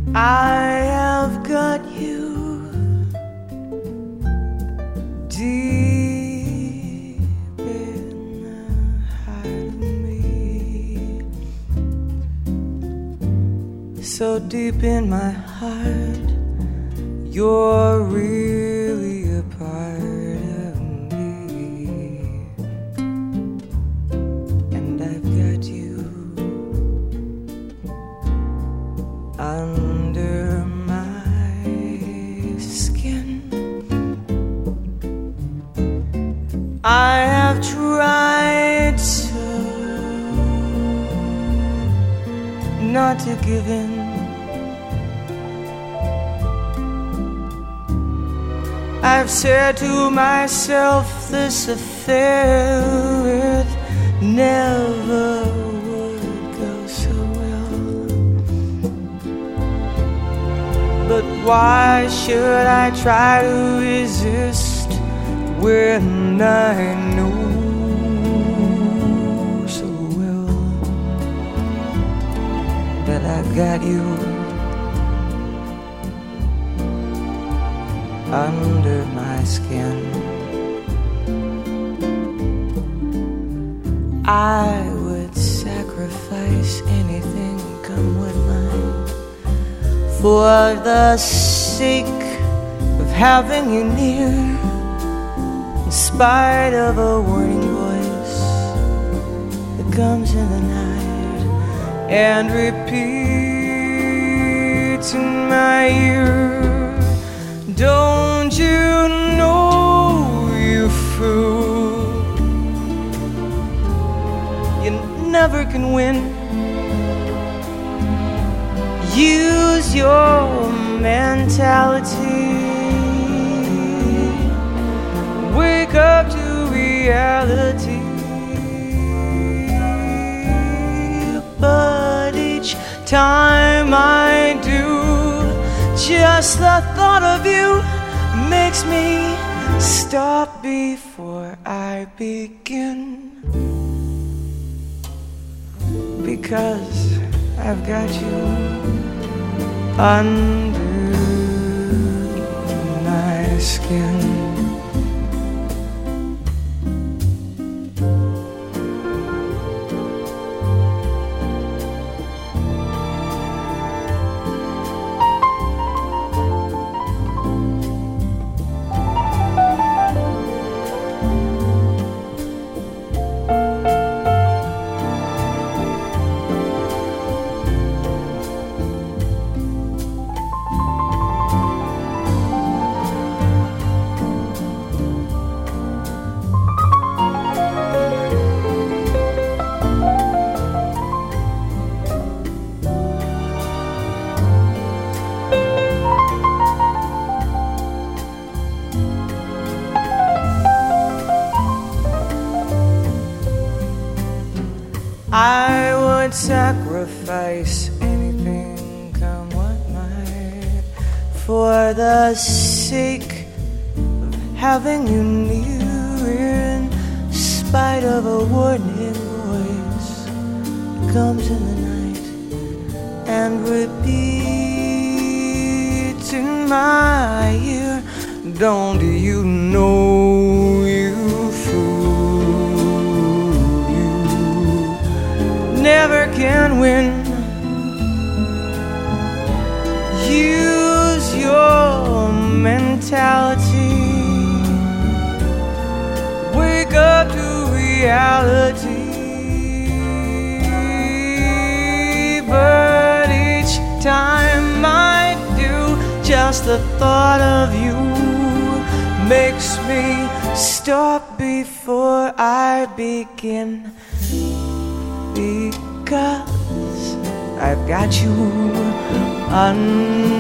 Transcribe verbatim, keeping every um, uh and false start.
I have got you deep in the heart of me, so deep in my heart, you're really a part of me, and I've got you under my skin. I have tried so not to give in. I've said to myself this affair, it never would go so well. But why should I try to resist when I know so well that I've got you under my skin? I would sacrifice anything, come what might, for the sake of having you near, in spite of a warning voice that comes in the night and repeats in my ear. Don't you know, you fool, you never can win. Use your mentality, wake up to reality. But each time I do, just the thought of you makes me stop before I begin, because I've got you under my skin. I would sacrifice anything, come what might, for the sake of having you near, in spite of a warning voice that comes in the night and repeats in my ear. Don't you know, you fool, you never can win. Use your mentality, wake up to reality. But each time I do, just the thought of you makes me stop before I begin, because I've got you under